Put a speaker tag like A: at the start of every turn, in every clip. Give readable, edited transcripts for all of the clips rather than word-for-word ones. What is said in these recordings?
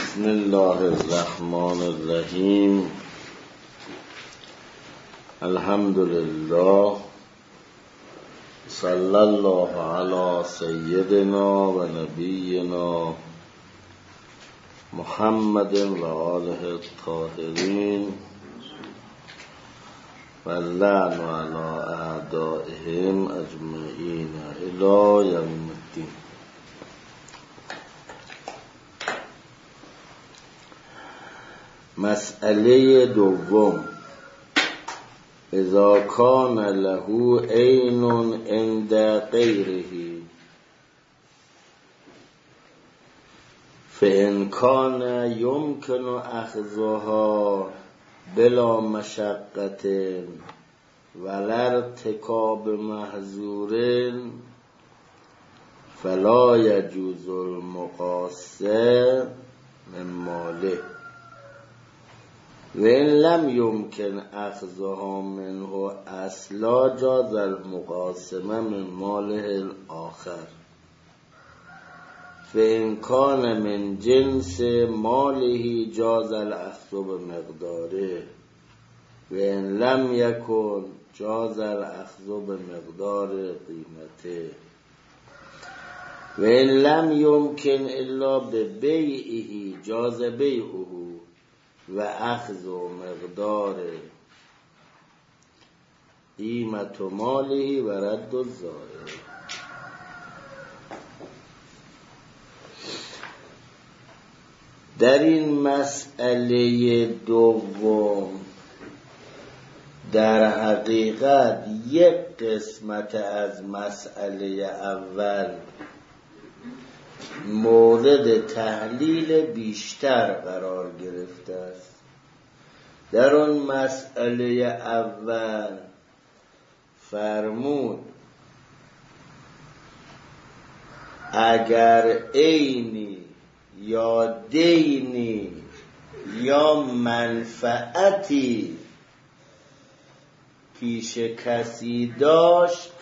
A: بسم الله الرحمن الرحیم. الحمد لله، صلی الله علی سیدنا و نبینا محمد و آله الطاهرین و اللعن علی اعدائهم اجمعین الی یوم الدین. مسئله دوم، اذا کان له عین عند غیره فإن کان یمکن اخذها بلا مشقة ولا ارتکاب محظور فلا یجوز المقاصه من ماله و این لم یمکن اخذها منه اصلا جاز المقاسمه من ماله الاخر فإن کان من جنس ماله جاز الاخذ بمقداره و این لم یکن جاز الاخذ بمقدار قیمته و این لم یمکن الا ببیعه جاز بیعه و اخذ و مقدار قیمت و مالی و رد و زائر. در این مسئله دوم در حقیقت یک قسمت از مسئله اول مورد تحلیل بیشتر قرار گرفته است. در آن مسئله اول فرمود اگر عینی یا دینی یا منفعتی پیش کسی داشت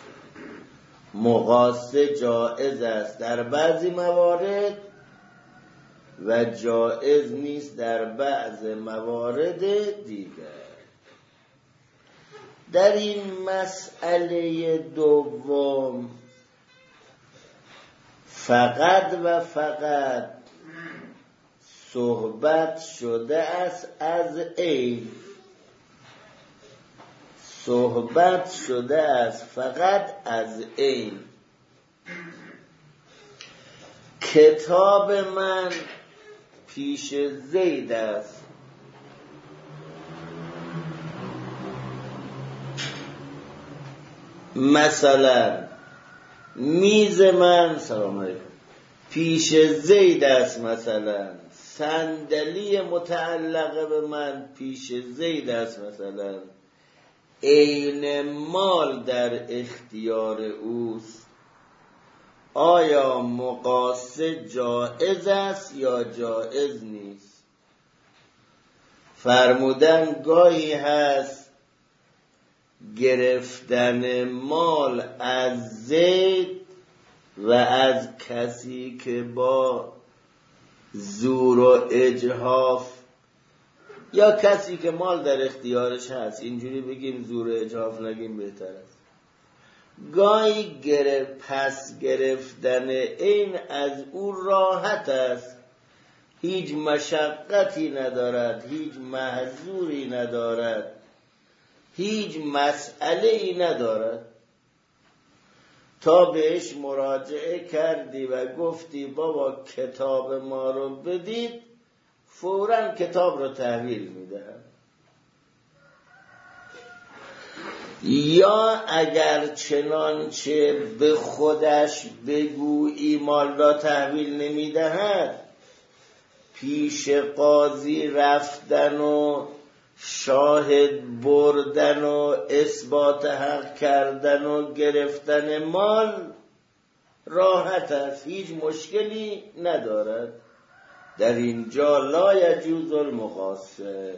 A: مقاسه جائز است در بعضی موارد و جائز نیست در بعض موارد دیگر. در این مسئله دوم فقط و فقط صحبت شده است از عین، صحبت شده است فقط از عین. کتاب من پیش زید است، مثلا میز من سلام علیکم پیش زید است، مثلا صندلی متعلقه به من پیش زید است، مثلا عین مال در اختیار اوست. آیا مقاسه جائز است یا جائز نیست؟ فرمودن گاهی هست گرفتن مال از زید و از کسی که با زور و اجحاف یا کسی که مال در اختیارش هست، اینجوری بگیم زور و اجحاف نگیم بهتر است، گاهی پس گرفتن این از او راحت است، هیچ مشقتی ندارد، هیچ محظوری ندارد، هیچ مسئله‌ای ندارد. تا بهش مراجعه کردی و گفتی بابا کتاب ما رو بدید، فوراً کتاب رو تحویل میدهد. یا اگر چنانچه به خودش بگویی مال را تحویل نمیدهد، پیش قاضی رفتن و شاهد بردن و اثبات حق کردن و گرفتن مال راحت است، هیچ مشکلی ندارد. در اینجا لا یجوز المقاسه،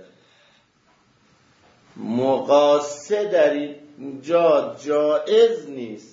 A: مقاسه در اینجا جائز نیست.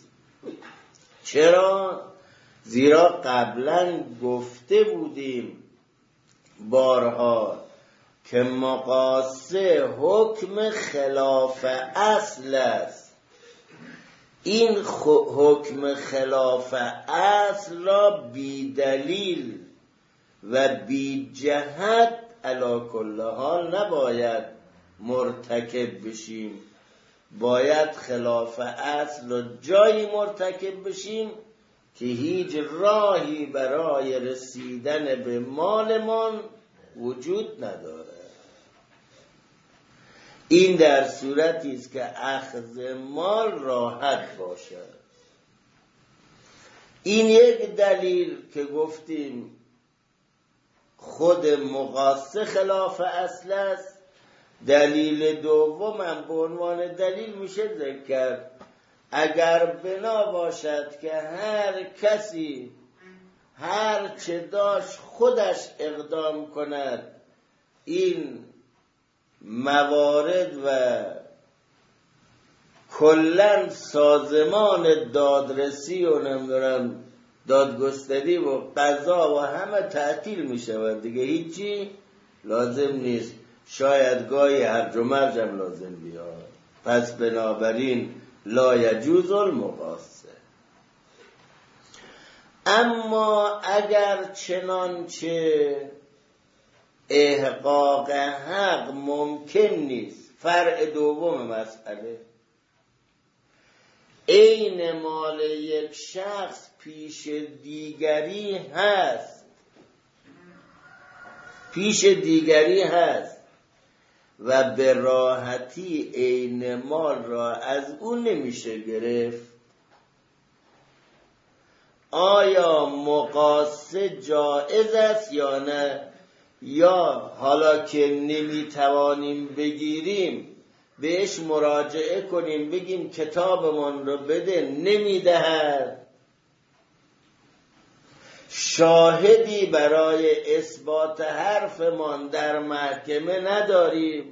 A: چرا؟ زیرا قبلا گفته بودیم بارها که مقاصه حکم خلاف اصل است. این حکم خلاف اصل را بی دلیل و بی جهت علی کل حال نباید مرتکب بشیم. باید خلاف اصل را جایی مرتکب بشیم که هیچ راهی برای رسیدن به مالمان وجود نداره. این در صورتی است که اخذ مال راحت باشد. این یک دلیل که گفتیم خود مقاصه خلاف اصل است. دلیل دوم هم به عنوان دلیل میشه ذکر کرد. اگر بنا باشد که هر کسی هر چه داشت خودش اقدام کند، این موارد و کلن سازمان دادرسی و نمیدونم دادگستری و قضا و همه تعطیل می شود دیگه، هیچی لازم نیست. شاید گاهی هرج و مرج هم لازم بیاد. پس بنابراین لا یجوز المقاصه. اما اگر چنانچه احقاق حق ممکن نیست، فرع دوم مسئله، عین مال یک شخص پیش دیگری هست و به راحتی عین مال را از اون نمیشه گرفت، آیا مقاصه جائز است یا نه؟ یا حالا که نمیتوانیم بگیریم بهش مراجعه کنیم بگیم کتابمان رو بده، نمیدهد، شاهدی برای اثبات حرفمان در محکمه نداریم،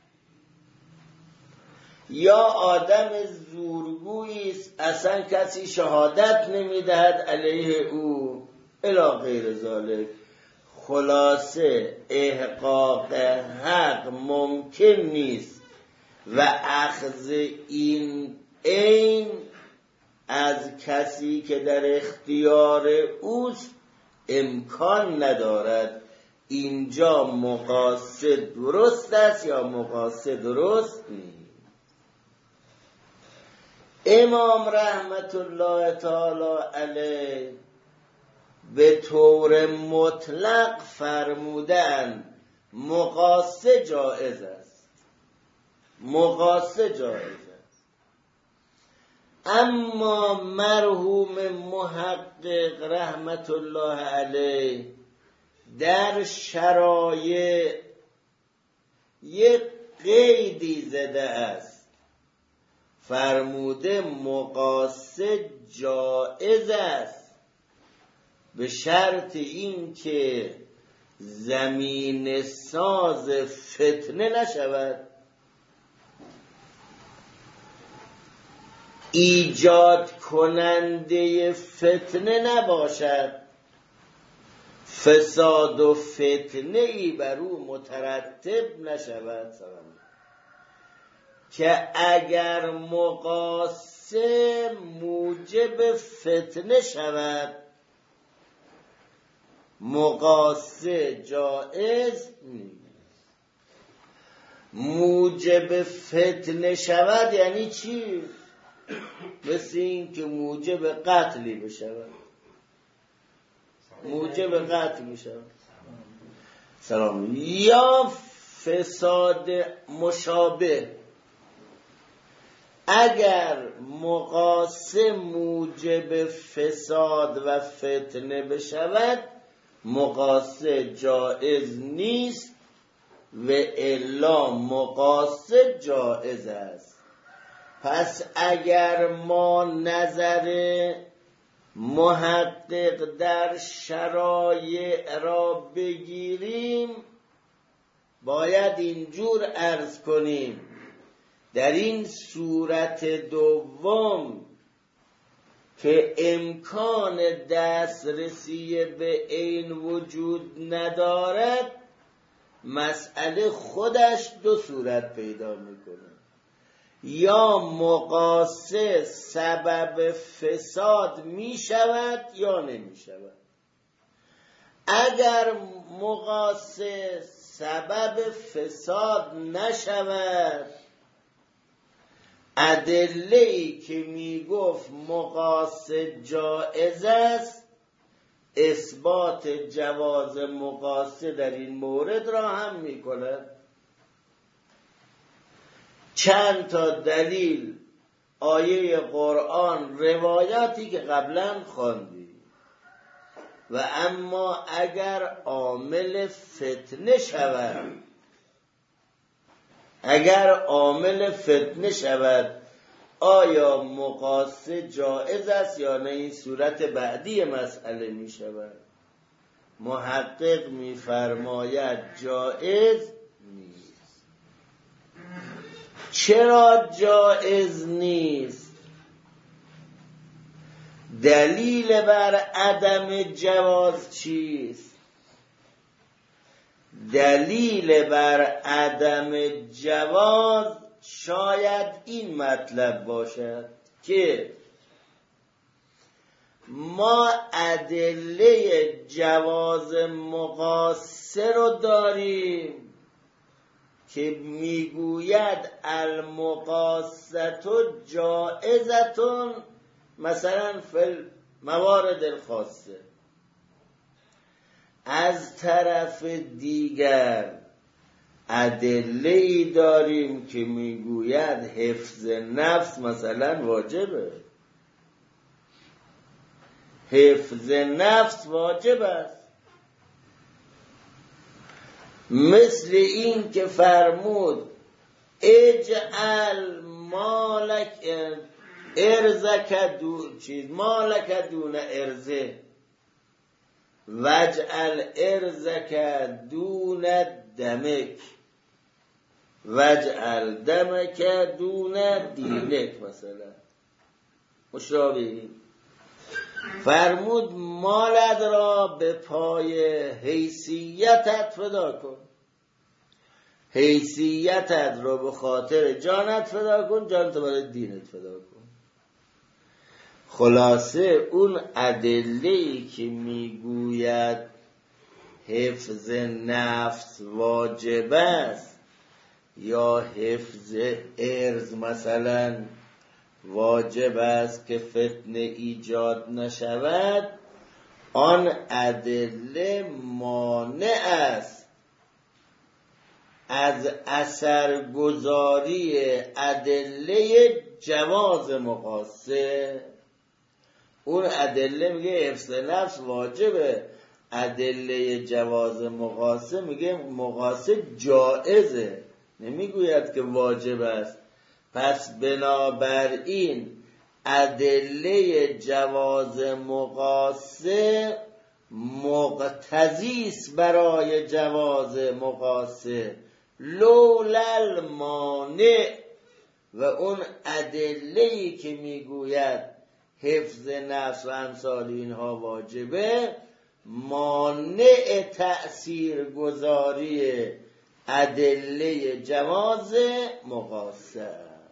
A: یا آدم زورگویی است اصلا کسی شهادت نمیدهد علیه او الی غیر ذالک. خلاصه احقاق حق ممکن نیست و اخذ این عین از کسی که در اختیار اوست امکان ندارد. اینجا مقاصد درست است یا مقاصد درست نیست؟ امام رحمت الله تعالی علیه به طور مطلق فرمودن مقاصه جائز است، مقاصه جائز است. اما مرحوم محقق رحمت الله علیه در شرایع یک قیدی زده است، فرموده مقاصه جائز است به شرط این که زمین ساز فتنه نشود، ایجاد کننده فتنه نباشد، فساد و فتنه ای بر او مترتب نشود. که اگر مقاصه موجب فتنه شود مقاصه جائز نیست. موجب فتنه شود یعنی چی؟ مثل این که موجب قتلی بشود، موجب قتل بشود. سلام. یا فساد مشابه، اگر مقاصه موجب فساد و فتنه بشود مقاصه جائز نیست و الا مقاصه جائز است. پس اگر ما نظر محقق در شرایع را بگیریم باید اینجور عرض کنیم: در این صورت دوم که امکان دسترسی به عین وجود ندارد، مسئله خودش دو صورت پیدا میکنه. یا مقاسه سبب فساد میشود یا نمیشود. اگر مقاسه سبب فساد نشود، ادله‌ای که میگفت مقاسه جائز است، اثبات جواز مقاسه در این مورد را هم میکند. چند تا دلیل، آیه قرآن، روایاتی که قبلا خواندیم. و اما اگر عامل فتنه شود، آیا مقاسه جائز است یا نه؟ این صورت بعدی مسئله می شود. محقق می فرماید جائز نیست. چرا جائز نیست؟ دلیل بر عدم جواز چیست؟ دلیل بر عدم جواز شاید این مطلب باشد که ما ادله جواز مقاسه رو داریم که میگوید المقاسه جائزتون مثلا فی موارد الخاصه. از طرف دیگر ادله‌ای داریم که میگوید حفظ نفس مثلا واجبه. حفظ نفس واجب است. مثل این که فرمود اجعل مالک ارزک مالک دون ارزه وجعل ارزک دون دمک وجعل دمک دون دینک. مثلا مشابه فرمود مالت را به پای حیثیتت فدا کن، حیثیتت را به خاطر جانت فدا کن، جانت برای دینت فدا کن. خلاصه اون ادله‌ای که میگوید حفظ نفس واجب است یا حفظ ارز مثلا واجب است که فتنه ایجاد نشود، آن ادله مانع است از اثرگذاری ادله جواز مقاسه. اون ادله میگه حفظ نفس واجبه، ادله جواز مقاسه میگه مقاسه جائزه، نمیگوید که واجب است. پس بنابراین ادله جواز مقاسه مقتضی است برای جواز مقاسه، لولا المانع. و اون ادله‌ای که میگوید حفظ نفس و امثال اینها واجبه، مانع تأثیر گذاری ادله جواز مقاسه.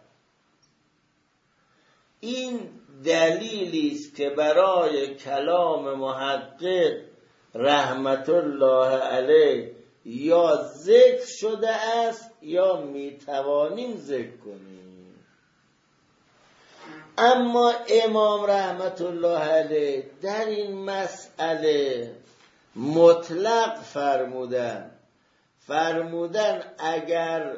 A: این دلیلی است که برای کلام محقق رحمت الله علیه یا ذکر شده است یا میتوانیم ذکر کنیم. اما امام رحمت الله علیه در این مسئله مطلق فرمودن اگر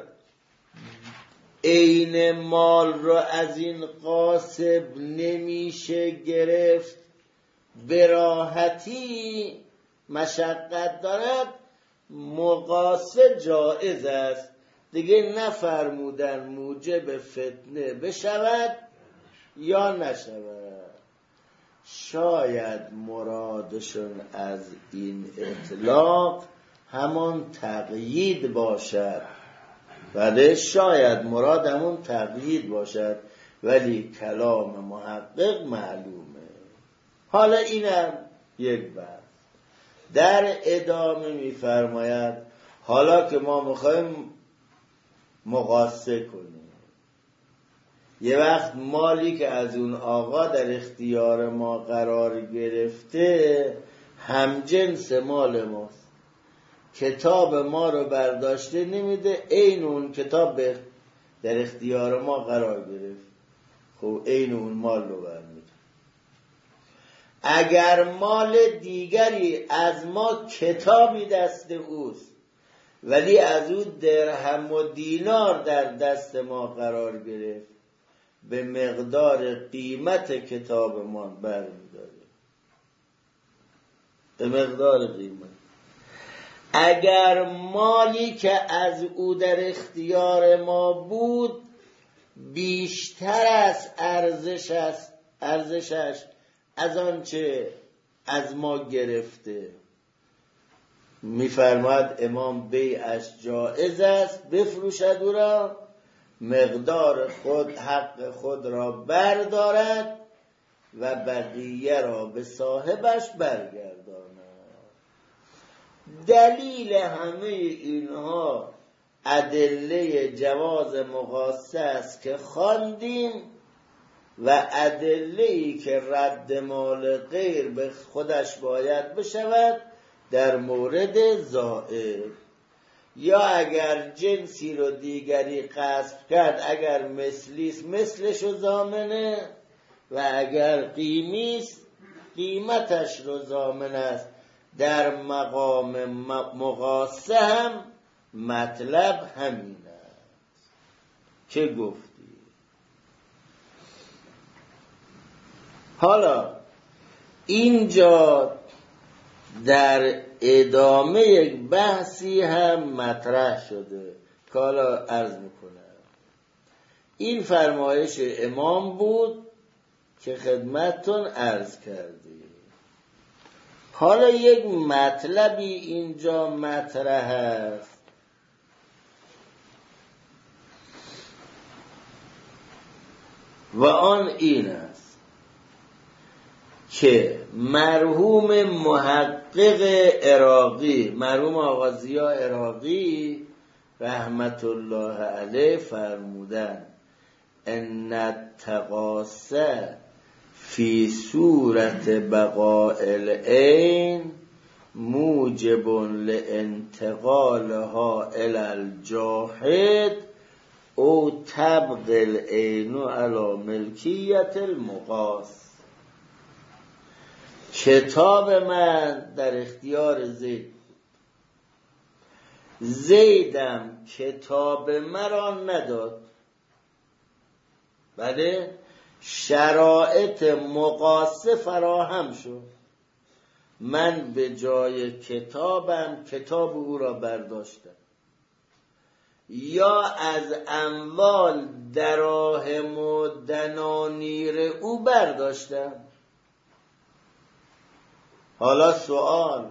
A: عین مال را از این غاصب نمیشه گرفت، به راحتی مشقت دارد، مقاسه جائز است. دیگه نفرمودن موجب فتنه بشود یا نشود. شاید مرادشون از این اطلاق همان تقیید باشد، بله شاید مراد همون تقیید باشد، ولی کلام محقق معلومه. حالا اینم یک بحث. در ادامه میفرماید حالا که ما میخوایم مقایسه کنیم، یه وقت مالی که از اون آقا در اختیار ما قرار گرفته همجنس مال ماست، کتاب ما رو برداشته نمیده، عین اون کتاب در اختیار ما قرار گرفت، خب عین اون مال رو برمیده. اگر مال دیگری از ما کتابی دست اوست ولی از او درهم و دینار در دست ما قرار گرفت، به مقدار قیمت کتاب ما برمیداره، به مقدار قیمت. اگر مالی که از او در اختیار ما بود بیشتر از ارزشش از آنچه از ما گرفته، میفرماید امام بیعش جائز است، بفروشد او را، مقدار خود حق خود را بردارد و بقیه را به صاحبش برگرداند. دلیل همه اینها ادله جواز مقایسه است که خواندیم و ادله‌ای که رد مال غیر به خودش باید بشود در مورد زائد. یا اگر جنسی رو دیگری غصب کرد، اگر مثلیست مثلش ضامنه و اگر قیمیست قیمتش رو ضامن است. در مقام مقایسه هم مطلب همین است که گفتی. حالا اینجا در ادامه یک بحثی هم مطرح شده که حالا عرض میکنم. این فرمایش امام بود که خدمتتون عرض کردیم. حالا یک مطلبی اینجا مطرح است و آن این است که مرحوم محقق عراقی، مرحوم آقا ضیا عراقی رحمت الله علیه فرمودن ان التقاصه فی صورت بقاء العین موجب لانتقالها الی الجاحد او تبقى العین علی ملکیت المقاص. کتاب من در اختیار زیدم کتاب مرا نداد، بله شرایط مقایسه فراهم شد، من به جای کتابم کتاب او را برداشتم یا از اموال دراهم و دنانیر او برداشتم. حالا سوال،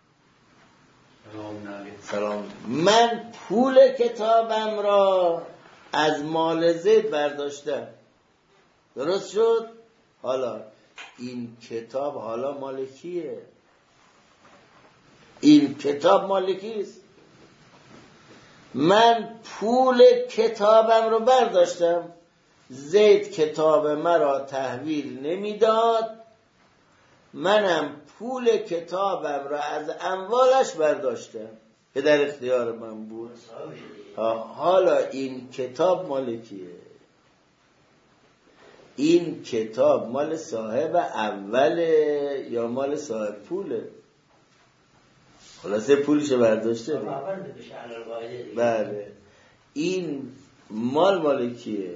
A: سلام، من پول کتابم را از مال زید برداشتم، درست شد؟ حالا این کتاب حالا مال کیه؟ این کتاب مال کیست؟ من پول کتابم رو برداشتم، زید کتاب مرا تحویل نمیداد، منم پول کتابم را از اموالش برداشتم که در اختیار من بود. حالا این کتاب مال کیه؟ این کتاب مال صاحب اوله یا مال صاحب پوله؟ خلاصه پولش برداشته. بله، این مال کیه؟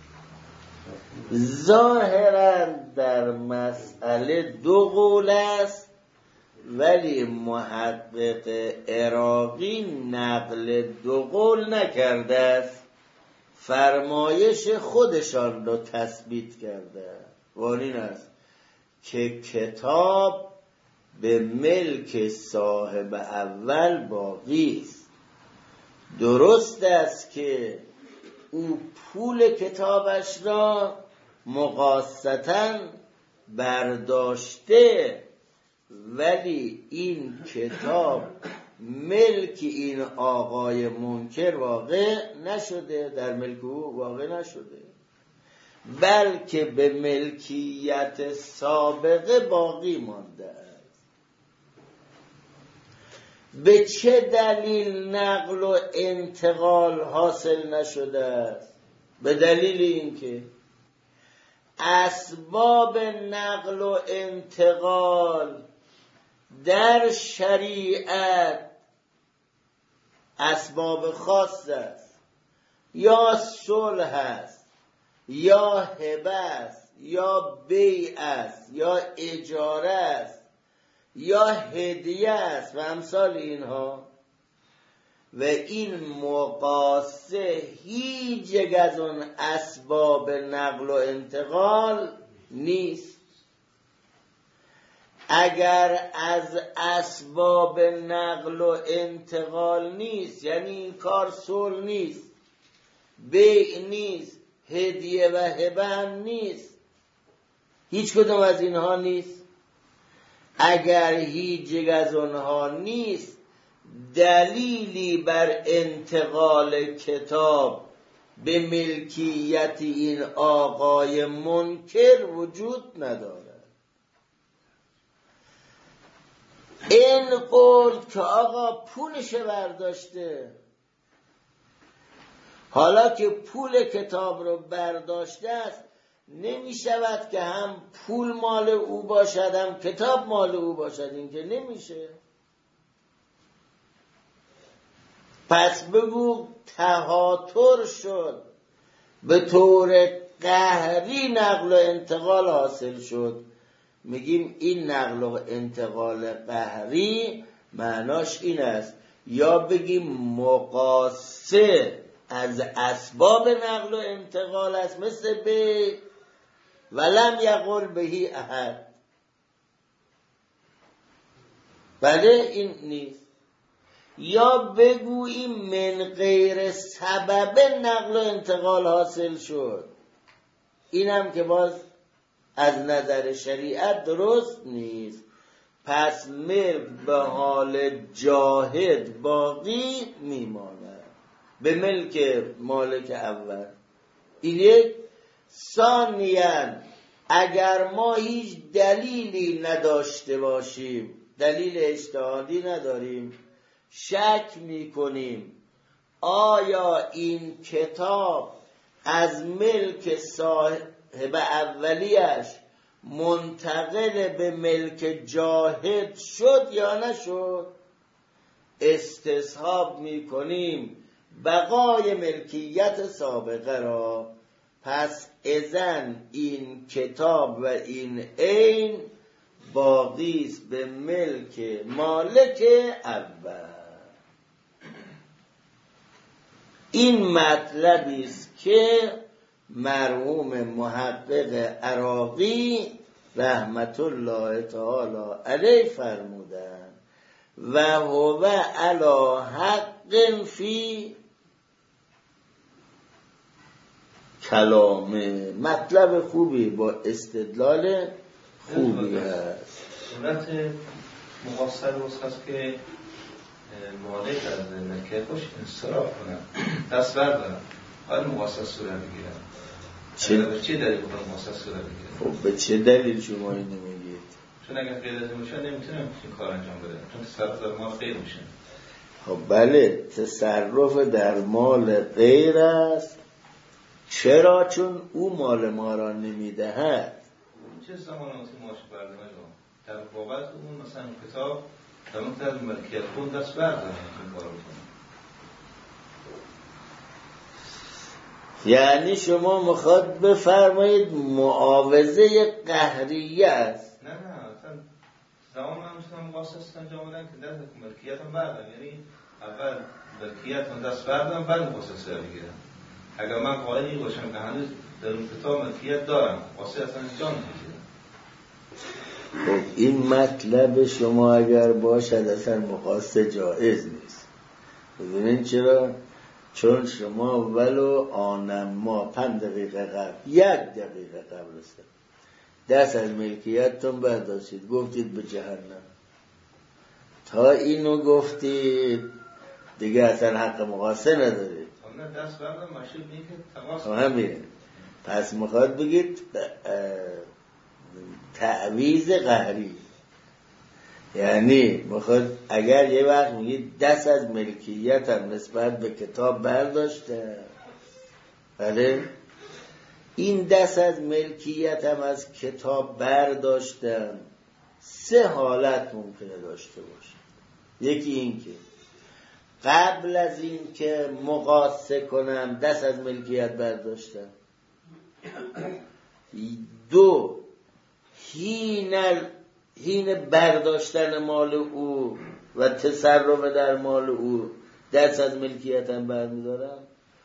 A: ظاهرا در مسئله دو قول است، ولی محقق عراقی نقل دو قول نکرده است، فرمایش خودشان رو تثبیت کرده و این است که کتاب به ملک صاحب اول باقی است. درست است که او پول کتابش را مقاستن برداشته، ولی این کتاب ملک این آقای منکر واقع نشده، در ملک او واقع نشده، بلکه به ملکیت سابقه باقی مانده است. به چه دلیل نقل و انتقال حاصل نشده است؟ به دلیل اینکه اسباب نقل و انتقال در شریعت اسباب خاص است، یا صلح است، یا هبه است، یا بیع است، یا اجاره است، یا هدیه است و امثال اینها. و این مقاسه هیچ یک از اون اسباب نقل و انتقال نیست. اگر از اسباب نقل و انتقال نیست، یعنی این کار صلح نیست، بیع نیست، هدیه و هبه هم نیست، هیچ کدوم از اینها نیست. اگر هیچ یک از اونها نیست، دلیلی بر انتقال کتاب به ملکیت این آقای منکر وجود ندارد. این قول که آقا پولش برداشته، حالا که پول کتاب رو برداشته است، نمی شود که هم پول مال او باشد هم کتاب مال او باشد، این که نمیشه. پس بگو تهاتر شد، به طور قهری نقل و انتقال حاصل شد. میگیم این نقل و انتقال قهری معناش این است، یا بگیم مقاصه از اسباب نقل و انتقال است، مثل به ولم یقل بهی احد، بله این نیست. یا بگوییم من غیر سبب نقل و انتقال حاصل شد، این هم که باز از نظر شریعت درست نیست. پس ملک به حال جاهد باقی میماند، به ملک مالک اول. این یک. ثانیاً اگر ما هیچ دلیلی نداشته باشیم، دلیل اجتهادی نداریم، شک میکنیم آیا این کتاب از ملک صاحب اولیش منتقل به ملک جاهد شد یا نشد، استصحاب میکنیم بقای ملکیت سابقه را. پس اذن این کتاب و این عین باقی است به ملک مالک اول. این مطلبی است که مرحوم محقق عراقی رحمت الله تعالی علیه فرمودند و هو علی حق فی کلامه. مطلب خوبی با استدلال خوبی هست.
B: صورت مقاصد هست که مالک از ملکیت باشه انصراف کنن، دست بردارن، باید مقاصد صورت بگیرن. به چه دلیل باید مقاصد صورت بگیرن؟
A: خب به چه دلیل شما این نمیگید؟
B: چون اگر غیر از این باشه نمیتونم این کار انجام بده، چون تصرف در مال غیر میشه.
A: خب بله، تصرف در مال غیر است. چرا؟ چون او مال ما را نمیدهد.
B: چه زمان اون ماش بردارن در بابت اون مثلا کتاب در اون از ملکیت خود دست بردارن این کارو بکنن.
A: یعنی شما میخواد بفرمایید معاوضه قهریه است؟
B: نه اصلا زمان من میتونم مقاصد انجام بدن که دست ملکیت هم بردارن، یعنی اول ملکیت هم دست بردارن بعد مقاصد بگیرن. اگر من قائلی باشم که هنوز در اون کتاب ملکیت دارم، واسه اصلا جان میگیرم.
A: خب این مطلب شما اگر باشد اصلا مقاصد جائز نیست. ببینید چرا؟ چون شما ولو آنم ما 5 دقیقه قبل 1 دقیقه قبل است دست از ملکیتتون برداشتید گفتید به جهنم. تا اینو گفتید دیگه اصلا حق مقاسه ندارید.
B: دست بردم ماشین میگه تماس
A: همینه. پس میخواد بگید تعویض قهری، یعنی میخواد اگر یه وقت میگید دست از ملکیتم نسبت به کتاب برداشته، بله این دست از ملکیتم از کتاب برداشتم 3 حالت ممکنه داشته باشه. یکی این که قبل از این که مقاسه کنم دست از ملکیت برداشتم. 2 حین برداشتن مال او و تصرف در مال او دست از ملکیتم برمیدارم،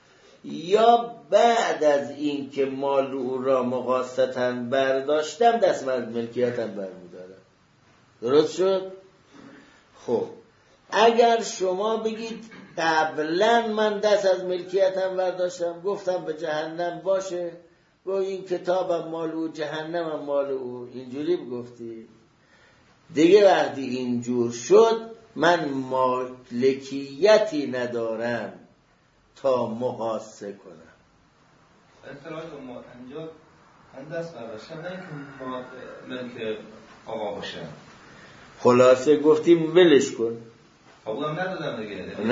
A: یا بعد از این که مال او را مقاستن برداشتم دست از ملکیتم برمیدارم. درست شد؟ خب اگر شما بگید قبلا من دست از ملکیتم برداشتم گفتم به جهنم باشه، گو این کتابم مال او جهنمم مال او، اینجوری بگفتی دیگه وقتی اینجور شد من مالکیتی ندارم تا مقاسه کنم.
B: اطلاعات ما انجا دست برداشتم نه اینکه ملک آقا باشه.
A: خلاصه گفتیم ولش کن.
B: اونم ندادم دیگه.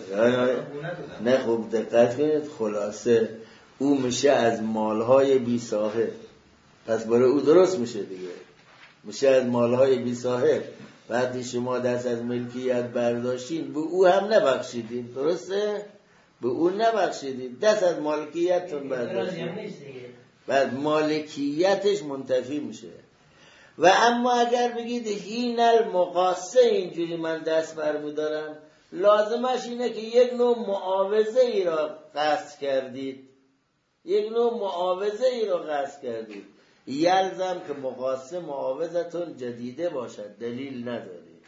A: نه خوب دقت کنید، خلاصه او میشه از مالهای بی صاحب، پس برای او درست میشه دیگه، میشه از مالهای بی صاحب. وقتی شما دست از ملکیت برداشتین به او هم نبخشیدین، درسته؟ به او نبخشیدین، دست از مالکیتتون برداشتین، بعد مالکیتش منتفی میشه. و اما اگر بگید حین المقاسه اینجوری من دست برمیدارم، لازمش اینه که یک نوع معاوضه ای را قصد کردید، یک نوع معاوضه ای را قصد کردید. یلزم که مقاسه معاوضتون جدیده باشد، دلیل ندارید.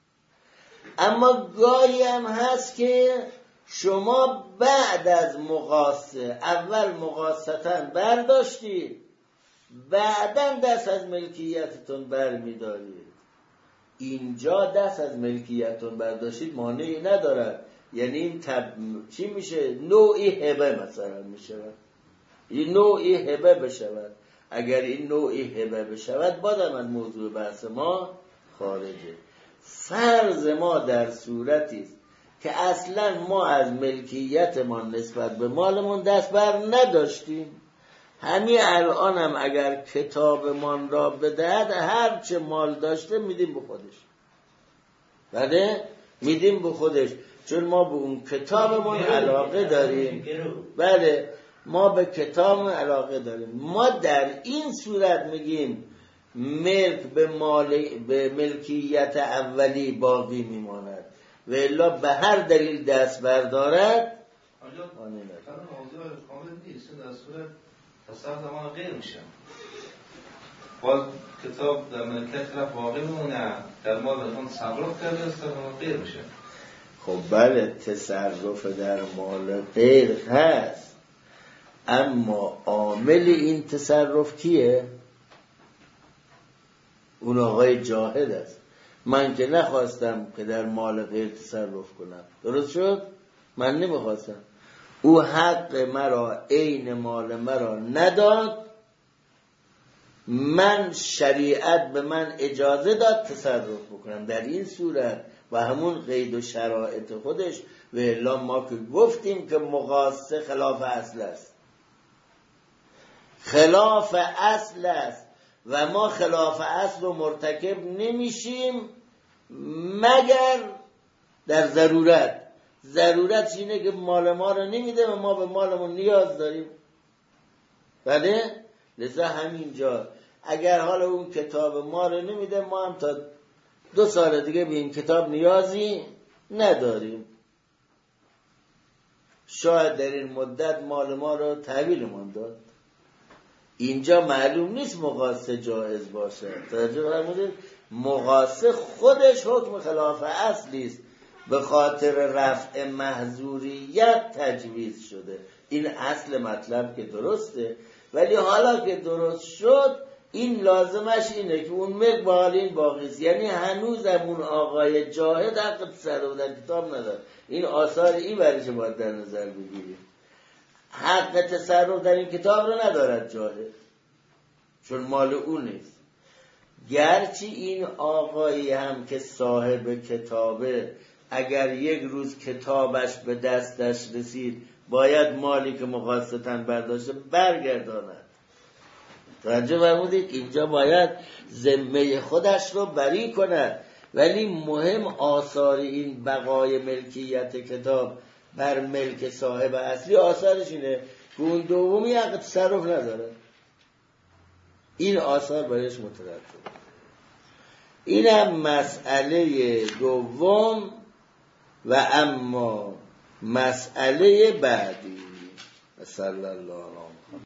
A: اما گاهی هم هست که شما بعد از مقاسه اول مقاستن برداشتید، بعدن دست از ملکیتتون برمیدارید. اینجا دست از ملکیتتون برداشتید مانعی ندارد، یعنی این چی میشه؟ نوعی هبه مثلا میشود، این نوعی هبه بشود. اگر این نوعی هبه بشود بازم از موضوع بحث ما خارجه. فرض ما در صورتی است که اصلا ما از ملکیتمان نسبت به مالمون دست بر نداشتیم، همین الان هم اگر کتابمان را بدهد هر چه مال داشته میدیم به خودش، بله میدیم به خودش، چون ما به اون کتابمون علاقه داریم. بله ما به کتاب علاقه داریم. ما در این صورت میگیم ملک به ملکیت اولی باقی میماند و الا به هر دلیل دست بردارد
B: آنه ندارد. موضوع کامل نیست، در صورت تصرف زمان غیر میشه، باز کتاب در ملکیت طرف واقع میمونه، در مال اون تصرف کرده تصرف غیر میشه.
A: خب بله تصرف در مال غیر هست، اما عامل این تصرف کیه؟ اون آقای جاهد است. من که نخواستم که در مال غیر تصرف کنم، درست شد؟ من نمیخواستم، او حق مرا عین مال مرا نداد، من شریعت به من اجازه داد تصرف بکنم. در این صورت و همون قید و شرایط خودش و الا ما که گفتیم که مقاسه خلاف اصل است، خلاف اصل است و ما خلاف اصل رو مرتکب نمیشیم مگر در ضرورت اینه که مال ما رو نمیده و ما به مالمون نیاز داریم. بله؟ لذا همینجا اگر حالا اون کتاب ما رو نمیده، ما هم تا 2 سال دیگه به این کتاب نیازی نداریم، شاید در این مدت مال ما رو تحویلمون داد. اینجا معلوم نیست مقاسه جایز باشه. توجه فرمودید؟ مقاسه خودش حکم خلاف اصلی است، به خاطر رفع محظوریت تجویز شده. این اصل مطلب که درسته، ولی حالا که درست شد این لازمش اینه که اون ملک با حال این باقی است. یعنی هنوز اون آقای جاهد حق تصرف در کتاب نداره. این آثار این وریشه باید در نظر بگیریم. حق تصرف در این کتاب رو ندارد جاهد، چون مال اون نیست. گرچه این آقایی هم که صاحب کتابه اگر یک روز کتابش به دستش رسید باید مالی که مقاصدن برداشته برگرداند. توجه فرمودید؟ اینجا باید ذمه خودش رو بری کند. ولی مهم آثار این بقای ملکیت کتاب بر ملک صاحب اصلی آثارش اینه که اون دومی حق تصرف نداره. این آثار بایش مترتب. اینم مسئله دوم. و اما مسئله بعدی صلی الله علیه